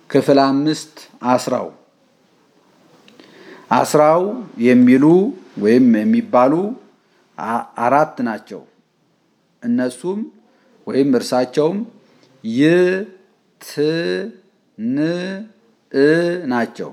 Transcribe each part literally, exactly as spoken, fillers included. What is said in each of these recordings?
ክፍል አምስት አስራው አስራው የሚሉ ወይም የሚባሉ አራት ናቸው። እነሱም ወይም እርሳቸውም ይ ት ን እ ናቸው።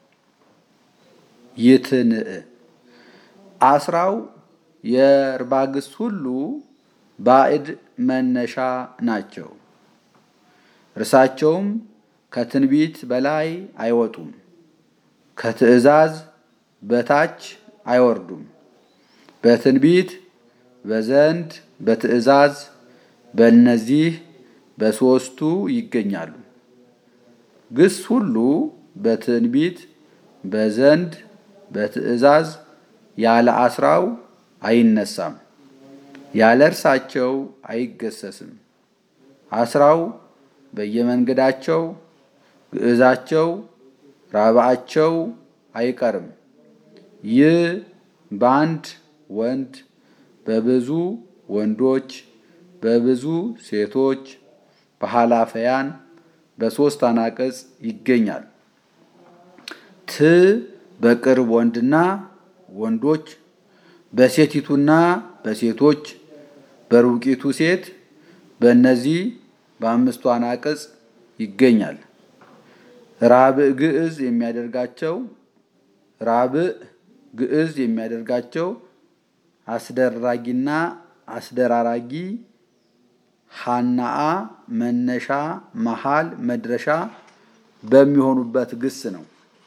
ይትንእ አስራው የርባ ግስ ሁሉ ባዕድ መነሻ ናቸው። እርሳቸውም ከትንቢት በላይ አይወጡም፣ ከትእዛዝ በታች አይወርዱም። በትንቢት በዘንድ በትእዛዝ በእነዚህ በሶስቱ ይገኛሉ። ግስ ሁሉ በትንቢት በዘንድ በትእዛዝ ያለ አስራው አይነሳም፣ ያለ እርሳቸው አይገሰስም። አስራው በየመንገዳቸው ግዕዛቸው ራብዓቸው አይቀርም። ይህ በአንድ ወንድ በብዙ ወንዶች በብዙ ሴቶች በኃላፊያን በሶስት አናቅጽ ይገኛል። ት በቅርብ ወንድና ወንዶች በሴቲቱና በሴቶች በሩቂቱ ሴት በእነዚህ በአምስቱ አናቅጽ ይገኛል። ራብዕ ግዕዝ የሚያደርጋቸው ራብዕ ግዕዝ የሚያደርጋቸው አስደራጊና አስደራራጊ ሐናአ መነሻ መሃል መድረሻ በሚሆኑበት ግስ ነው።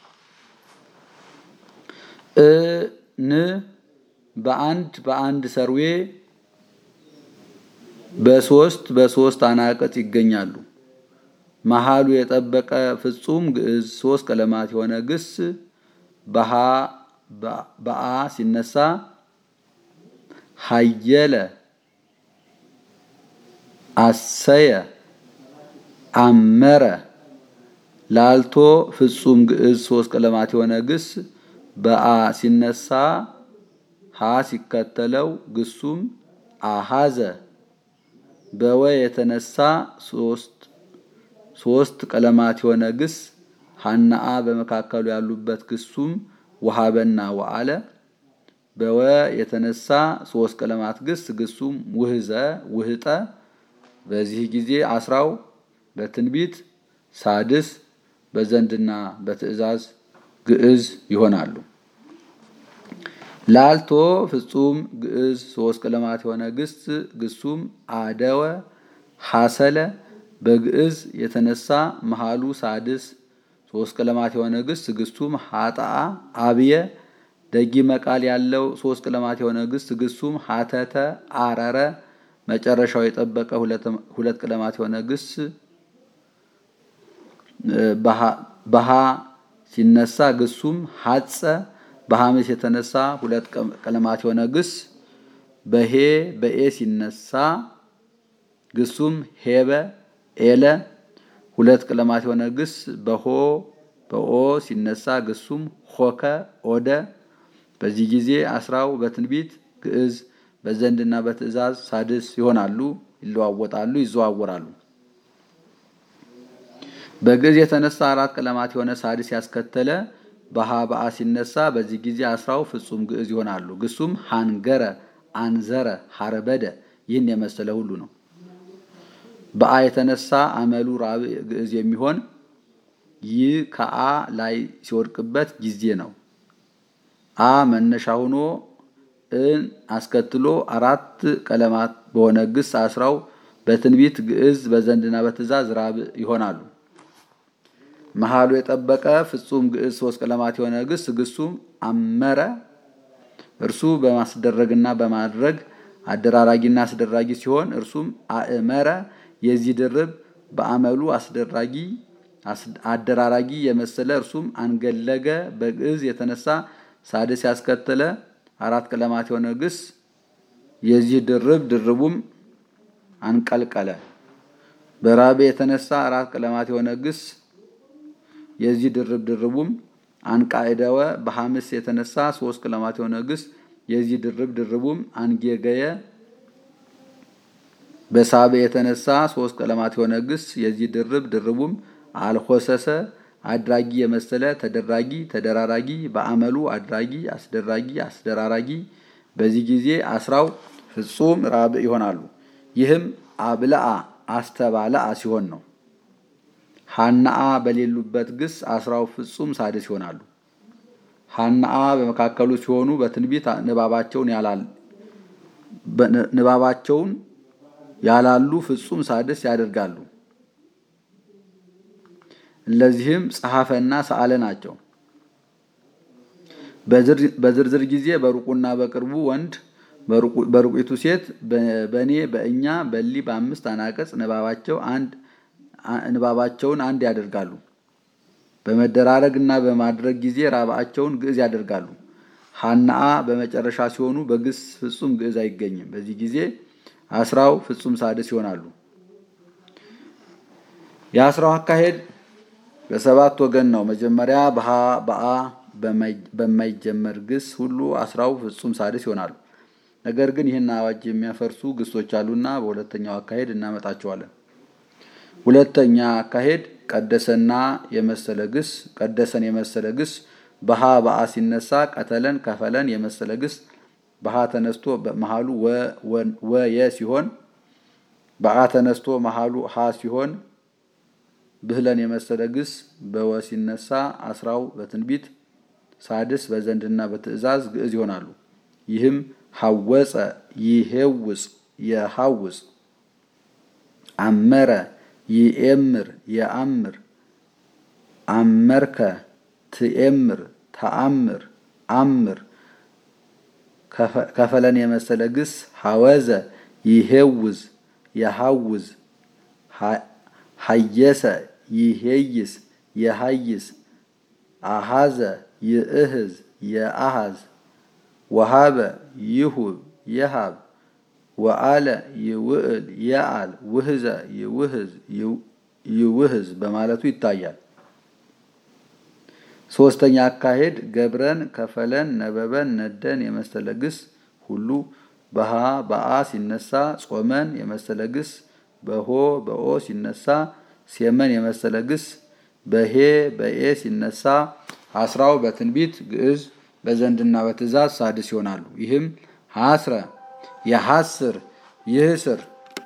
እ ን በአንድ በአንድ ሰርዌ በሶስት በሶስት አናቅጽ ይገኛሉ። መሃሉ የጠበቀ ፍጹም ግዕዝ ሶስት ቀለማት የሆነ ግስ በሃ በአ ሲነሳ ሀየለ፣ አሰየ፣ አመረ። ላልቶ ፍጹም ግዕዝ ሶስት ቀለማት የሆነ ግስ በአ ሲነሳ ሀ ሲከተለው ግሱም አሃዘ። በወ የተነሳ ሶስት ሶስት ቀለማት የሆነ ግስ ሐናአ በመካከሉ ያሉበት ግሱም ወሃበና ወአለ። በወ የተነሳ ሶስት ቀለማት ግስ ግሱም ውህዘ ውህጠ። በዚህ ጊዜ አስራው በትንቢት ሳድስ በዘንድና በትእዛዝ ግዕዝ ይሆናሉ። ላልቶ ፍጹም ግዕዝ ሶስት ቀለማት የሆነ ግስ ግሱም አደወ ሐሰለ። በግዕዝ የተነሳ መሃሉ ሳድስ ሶስት ቀለማት የሆነ ግስ ግሱም ሀጣአ አብየ። ደጊመ ቃል ያለው ሶስት ቀለማት የሆነ ግስ ግሱም ሀተተ አረረ። መጨረሻው የጠበቀ ሁለት ቀለማት የሆነ ግስ በሃ ሲነሳ ግሱም ሐጸ። በሐምስ የተነሳ ሁለት ቀለማት የሆነ ግስ በሄ በኤ ሲነሳ ግሱም ሄበ ኤለ። ሁለት ቀለማት የሆነ ግስ በሆ በኦ ሲነሳ ግሱም ሆከ ኦደ። በዚህ ጊዜ አስራው በትንቢት ግዕዝ በዘንድና በትእዛዝ ሳድስ ይሆናሉ፣ ይለዋወጣሉ፣ ይዘዋወራሉ። በግዕዝ የተነሳ አራት ቀለማት የሆነ ሳድስ ያስከተለ በሃ በአ ሲነሳ በዚህ ጊዜ አስራው ፍጹም ግዕዝ ይሆናሉ። ግሱም ሃንገረ፣ አንዘረ፣ ሐረበደ ይህን የመሰለ ሁሉ ነው። በአ የተነሳ አመሉ ራብዕ ግዕዝ የሚሆን ይህ ከአ ላይ ሲወድቅበት ጊዜ ነው። አ መነሻ ሆኖ እን አስከትሎ አራት ቀለማት በሆነ ግስ አስራው በትንቢት ግዕዝ በዘንድና በትእዛዝ ራብዕ ይሆናሉ። መሃሉ የጠበቀ ፍጹም ግዕዝ ሶስት ቀለማት የሆነ ግስ ግሱም አመረ። እርሱ በማስደረግና በማድረግ አደራራጊና አስደራጊ ሲሆን እርሱም አእመረ። የዚህ ድርብ በአመሉ አስደራጊ አደራራጊ የመሰለ እርሱም አንገለገ። በግዕዝ የተነሳ ሳድስ ያስከተለ አራት ቀለማት የሆነ ግስ የዚህ ድርብ ድርቡም አንቀልቀለ። በራብዕ የተነሳ አራት ቀለማት የሆነ ግስ የዚህ ድርብ ድርቡም አንቃዕደወ። በሐምስ የተነሳ ሶስት ቀለማት የሆነ ግስ የዚህ ድርብ ድርቡም አንጌገየ። በሳብዕ የተነሳ ሶስት ቀለማት የሆነ ግስ የዚህ ድርብ ድርቡም አልኮሰሰ አድራጊ የመሰለ ተደራጊ ተደራራጊ በአመሉ አድራጊ አስደራጊ አስደራራጊ በዚህ ጊዜ አስራው ፍጹም ራብዕ ይሆናሉ። ይህም አብለአ አስተባለአ ሲሆን ነው። ሐናአ በሌሉበት ግስ አስራው ፍጹም ሳድስ ይሆናሉ። ሐናአ በመካከሉ ሲሆኑ በትንቢት ንባባቸውን ያላል ንባባቸውን ያላሉ ፍጹም ሳድስ ያደርጋሉ። እነዚህም ጸሐፈና ሰአለ ናቸው። በዝርዝር ጊዜ በሩቁና በቅርቡ ወንድ በሩቁቱ ሴት በኔ በእኛ በሊ በአምስት አናቀጽ ንባባቸው አንድ ንባባቸውን አንድ ያደርጋሉ። በመደራረግና በማድረግ ጊዜ ራብዓቸውን ግዕዝ ያደርጋሉ። ሐናአ በመጨረሻ ሲሆኑ በግስ ፍጹም ግዕዝ አይገኝም። በዚህ ጊዜ አስራው ፍጹም ሳድስ ይሆናሉ። የአስራው አካሄድ በሰባት ወገን ነው። መጀመሪያ በሃ በአ በማይጀመር ግስ ሁሉ አስራው ፍጹም ሳድስ ይሆናሉ። ነገር ግን ይህን አዋጅ የሚያፈርሱ ግሶች አሉና በሁለተኛው አካሄድ እናመጣቸዋለን። ሁለተኛ አካሄድ ቀደሰና የመሰለ ግስ ቀደሰን የመሰለ ግስ በሃ በአ ሲነሳ ቀተለን ከፈለን የመሰለ ግስ በሃ ተነስቶ መሃሉ ወ የ ሲሆን በአ ተነስቶ መሃሉ ሃ ሲሆን ብህለን የመሰለ ግስ በወ ሲነሳ አስራው በትንቢት ሳድስ በዘንድና በትእዛዝ ግዕዝ ይሆናሉ። ይህም ሐወፀ ይሄውፅ የሐውፅ አመረ ይኤምር የአምር አመርከ ትኤምር ተአምር አምር ከፈለን የመሰለ ግስ ሐወዘ ይሄውዝ የሐውዝ ሐየሰ ይሄይስ የሐይስ አሃዘ ይእህዝ የአሃዝ ወሃበ ይሁብ የሃብ ወአለ ይውዕል የአል ውህዘ ይውህዝ ይውህዝ በማለቱ ይታያል። ሶስተኛ አካሄድ ገብረን ከፈለን ነበበን ነደን የመሰለ ግስ ሁሉ በሃ በአ ሲነሳ ጾመን የመሰለ ግስ በሆ በኦ ሲነሳ ሴመን የመሰለ ግስ በሄ በኤ ሲነሳ አስራው በትንቢት ግዕዝ በዘንድና በትእዛዝ ሳድስ ይሆናሉ። ይህም ሐስረ የሐስር ይህስር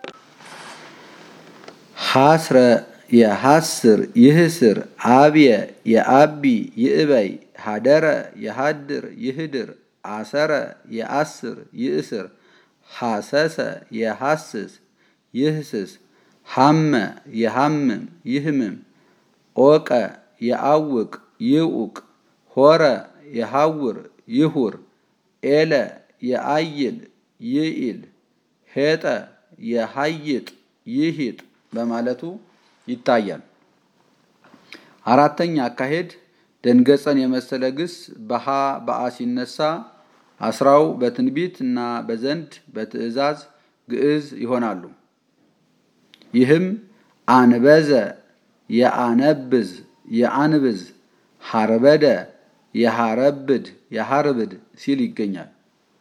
ሐስረ የሐስር ይህስር አብየ የአቢ ይእበይ ሀደረ የሃድር ይህድር አሰረ የአስር ይእስር ሐሰሰ የሐስስ ይህስስ ሐመ የሐምም ይህምም ኦቀ የአውቅ ይኡቅ ሆረ የሐውር ይሁር ኤለ የአይል ይኢል ሄጠ የሐይጥ ይሂጥ በማለቱ ይታያል። አራተኛ አካሄድ ደንገጸን የመሰለ ግስ በሃ በአ ሲነሳ አስራው በትንቢት እና በዘንድ በትእዛዝ ግዕዝ ይሆናሉ። ይህም አንበዘ የአነብዝ የአንብዝ ሐርበደ የሐረብድ የሐርብድ ሲል ይገኛል።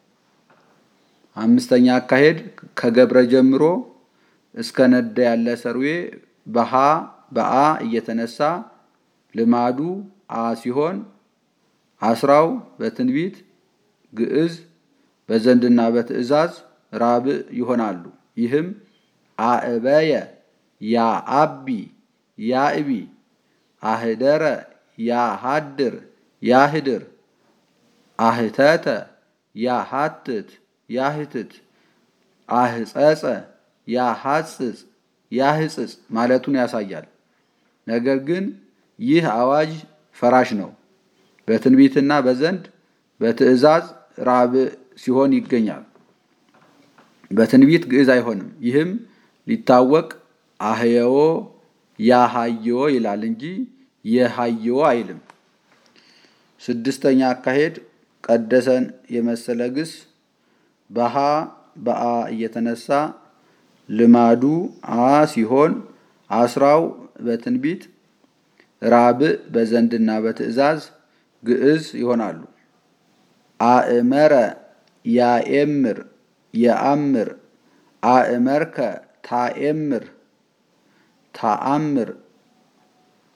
አምስተኛ አካሄድ ከገብረ ጀምሮ እስከ ነደ ያለ ሰርዌ በሃ በአ እየተነሳ ልማዱ አ ሲሆን አስራው በትንቢት ግዕዝ በዘንድና በትእዛዝ ራብዕ ይሆናሉ። ይህም አእበየ ያአቢ ያእቢ አህደረ ያሃድር ያህድር አህተተ ያሃትት ያህትት አህጸጸ ያሃጽጽ ያህጽጽ ማለቱን ያሳያል። ነገር ግን ይህ አዋጅ ፈራሽ ነው። በትንቢትና በዘንድ በትእዛዝ ራብዕ ሲሆን ይገኛል። በትንቢት ግዕዝ አይሆንም። ይህም ሊታወቅ አህየዎ ያሃየዎ ይላል እንጂ የሃየዎ አይልም። ስድስተኛ አካሄድ ቀደሰን የመሰለ ግስ በሃ በአ እየተነሳ ልማዱ አ ሲሆን አስራው በትንቢት ራብዕ በዘንድና በትእዛዝ ግዕዝ ይሆናሉ። አእመረ ያኤምር የአምር አእመርከ ታኤምር ታአምር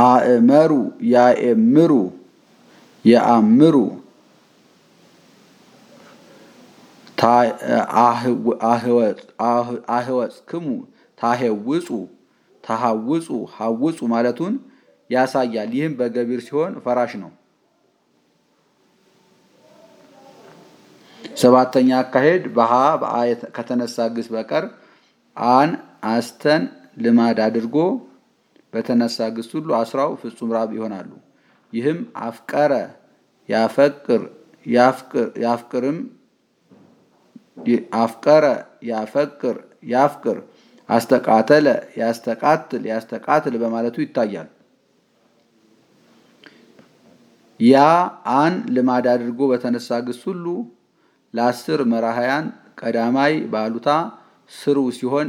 አእመሩ ያእምሩ የአምሩ አህወጽክሙ ታሄውጹ ታሃውጹ ሃውጹ ማለቱን ያሳያል። ይህም በገቢር ሲሆን ፈራሽ ነው። ሰባተኛ አካሄድ በሃ በአ ከተነሳ ግስ በቀር አን አስተን ልማድ አድርጎ በተነሳ ግስ ሁሉ አስራው ፍጹም ራብ ይሆናሉ። ይህም አፍቀረ ያፈቅር ያፍቅር ያፍቅርም አፍቀረ ያፈቅር ያፍቅር አስተቃተለ ያስተቃትል ያስተቃትል በማለቱ ይታያል። ያ አን ልማድ አድርጎ በተነሳ ግስ ሁሉ ለአስር መራህያን ቀዳማይ ባሉታ ስሩ ሲሆን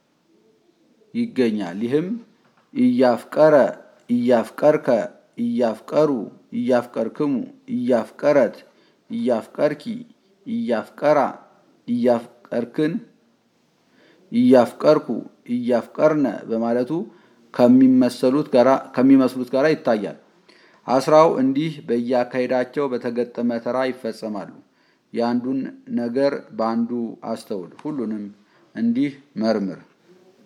ይገኛል። ይህም እያፍቀረ እያፍቀርከ እያፍቀሩ እያፍቀርክሙ እያፍቀረት እያፍቀርኪ እያፍቀራ እያፍቀርክን እያፍቀርኩ እያፍቀርነ በማለቱ ከሚመስሉት ጋራ ከሚመስሉት ጋራ ይታያል። አስራው እንዲህ በየአካሄዳቸው በተገጠመ ተራ ይፈጸማሉ። የአንዱን ነገር በአንዱ አስተውል፣ ሁሉንም እንዲህ መርምር።